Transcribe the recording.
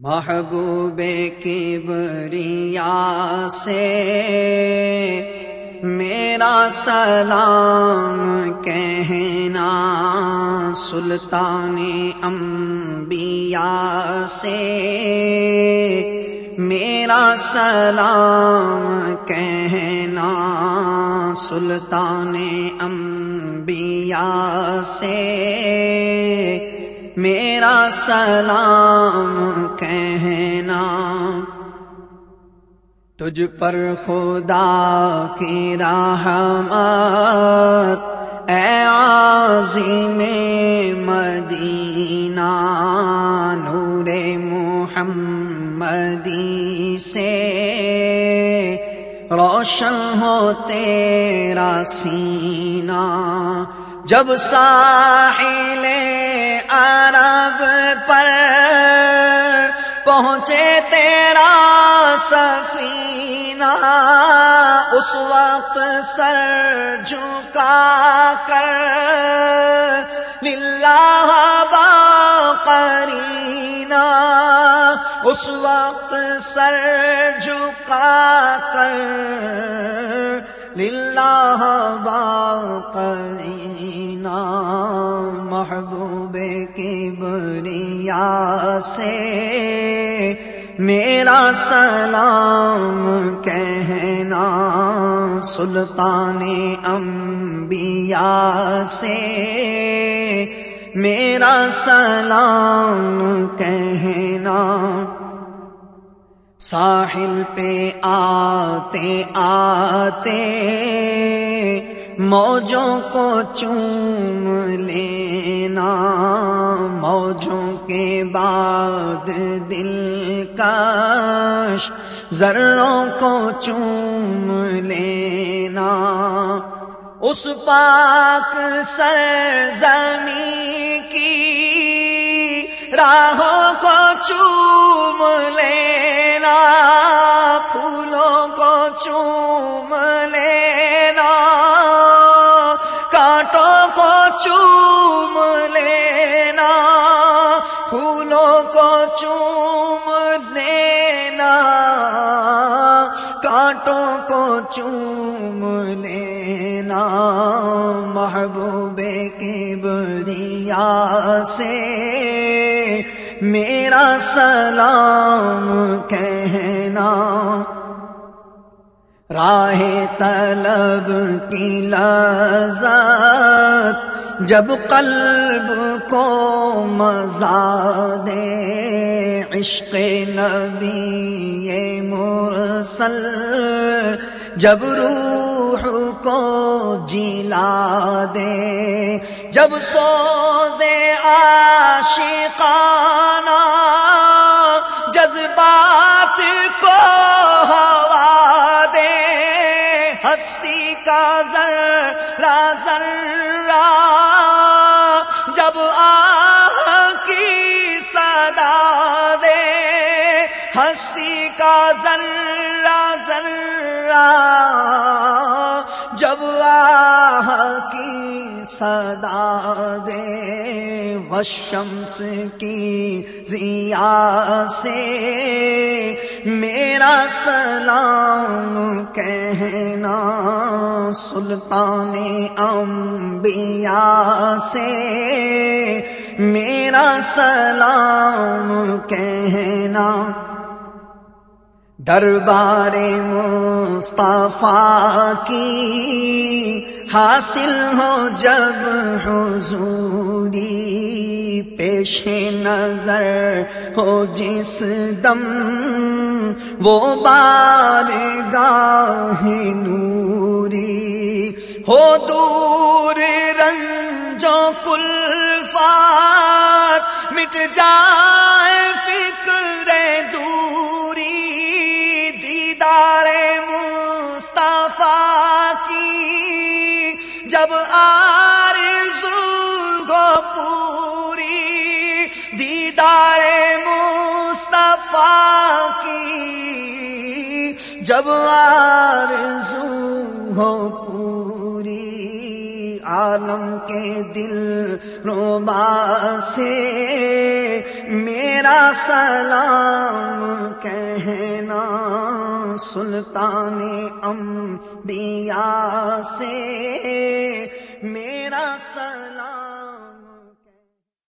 محبوب کبریا سے میرا سلام کہنا، سلطان انبیاء سے میرا سلام کہنا، سلطان انبیاء سے میرا سلام کہنا۔ تجھ پر خدا کی رحمت اے عظیم مدینہ، نور محمدی سے روشن ہو تیرا سینہ۔ جب ساحل عرب پر پہنچے تیرا سفینہ، اس وقت سر جھکا کر للہ باقرینہ، اس وقت سر جھکا کر للہ باقرینہ۔ محبوب کبریا سے میرا سلام کہنا، سلطان انبیاء سے میرا سلام کہنا۔ ساحل پہ آتے آتے موجوں کو چوم لینا، موجوں کے بعد دلکش ذروں کو چوم لینا، اس پاک سرزمین کی راہوں کو چوم لینا، پھولوں کو چوم لینا، کانٹوں کو چوم لینا، پھولوں کو چوم لینا، کانٹوں کو چوم لینا۔ محبوب کبریا سے میرا سلام کہنا، راہ طلب کی لذت جب قلب کو مزا دے، عشق نبی مرسل جب روح کو جلا دے، جب سوز عاشقانہ جذبات کو ہوا دے، ہستی کا ذرہ ذرہ جب آہ کی صدا دے، ہستی کا ذرہ ذرہ جب آہ کی صدا دے، والشمس کی ضیاء سے میرا سلام کہنا، سلطان انبیاء سے میرا سلام کہنا۔ دربار مصطفیٰ کی حاصل ہو جب حضوری، پیش نظر ہو جس دم وہ بارگاہ نوری، ہو دور رنجو کلفات مٹ جائے فکر دوری، دیدار مصطفیٰ کی جب آرزو ہو پوری، دیدار مصطفیٰ کی جب آرزو ہو پوری، عالم کے دل ربا سے میرا سلام کہنا سلطان انبیاء سے، میرا سلام